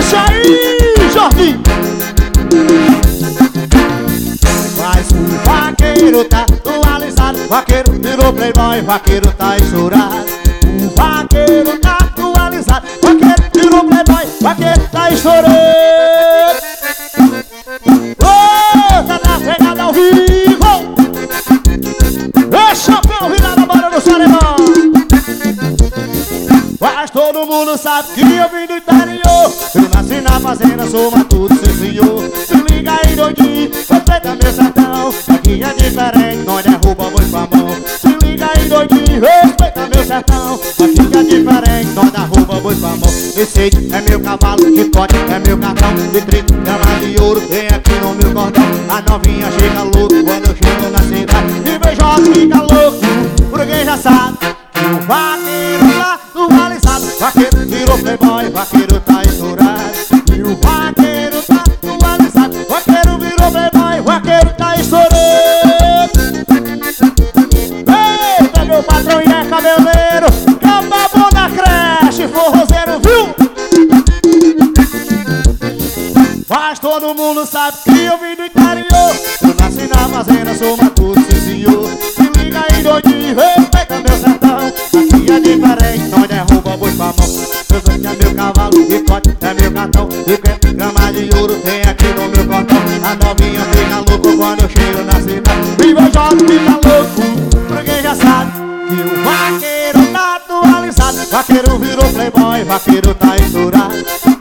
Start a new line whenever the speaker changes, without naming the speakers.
Puxa aí, Jorginho. Mas o vaqueiro tá atualizado, vaqueiro virou playboy, vaqueiro tá estourado. O vaqueiro tá atualizado, vaqueiro virou playboy, vaqueiro tá estourado. Ô, tá na pegada ao vivo. Ê, chapéu virado, bora no Sarebão. Mas todo mundo sabe que eu vim do interior. Eu nasci na fazenda, sou matuto, seu senhor. Se liga aí, doidinho, respeita meu sertão. Aqui é diferente, nós derruba boi com a mão. Se liga aí, doidinho, respeita meu sertão. Aqui é diferente, nós derruba boi com a mão. Esse aí é meu cavalo, chicote é meu cartão. De 30 gramas de ouro, vem aqui no meu cordão. A novinha chega louco quando eu chego na cidade. E beijosa fica louco, porque já sabe que o vaqueiro tá atualizado. Vaqueiro virou playboy, vaqueiro tá estourado. E o vaqueiro tá atualizado, vaqueiro virou playboy, vaqueiro tá estourado. Eita, meu patrão e é cabeleiro, cababou na creche, forrozeiro, viu? Mas todo mundo sabe que eu vim do interior. Eu nasci na fazenda, sou matuto, sim senhor. Se liga aí, doidinho, respeita meu sertão. Aqui é diferente, nós derruba boi com a mão. Meu sangue é meu cavalo, chicote é meu cartão. 50 gramas de ouro tem aqui no meu cordão. A novinha fica louco quando eu chego na cidade. E meu jovem fica louco, porque já sabe que o vaqueiro tá atualizado. Vaqueiro virou playboy, vaqueiro tá estourado.